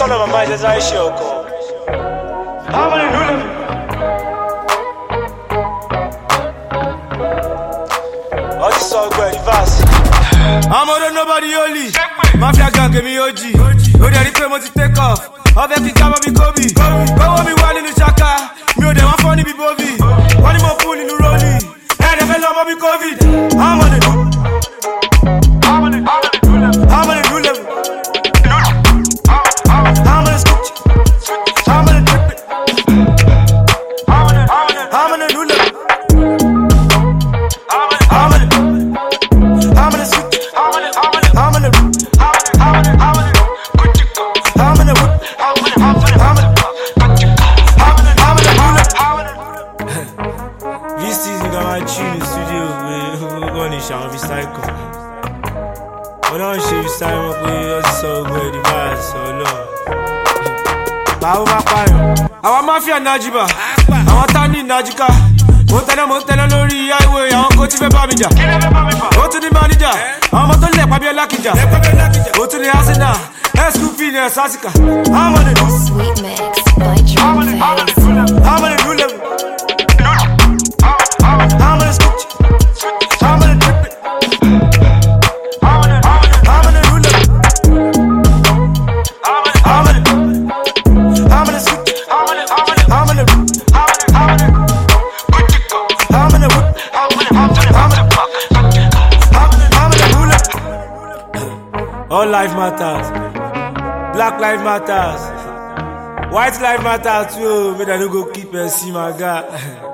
on my mind, that's how I show call. How many new level? All this song go reverse. I'm more than nobody only. Mafia gang give me OG. Oh, they replay take off. All the kick up me Kobe. Go on me one in the shaka. Me oh, they want funny be Bobby. One more pool in the rollie. Hey, they fell on me COVID. I'm on it. I'm on it new level. I'm on it switch. I'm on it trip it. I'm on it new level. I'm on it switch. I'm on it. I'm on it this season got my tune in the studio. We're going to shout recycle. But don't show you sign up with us so good, the vibes so low. Our mafia Najiba, our Tani Najika. Montana lórí highway, àwọn kò tí fẹ́ bá mi jà. Ó tún ní manager, àwọn ọmọ tó lẹ̀ pàbí ẹlákìjà. Ó tún ní Arsenal, SQP ní Ẹ̀sásíkà. I'm on it. Sweet mix by Drum Face. I'm on it new level. I'm on it switch. I'm on it trip it. I'm on it new level. I'm on it switch. I'm on it. All life matters. Black life matters. White life matters too. But I don't go keep and see my guy.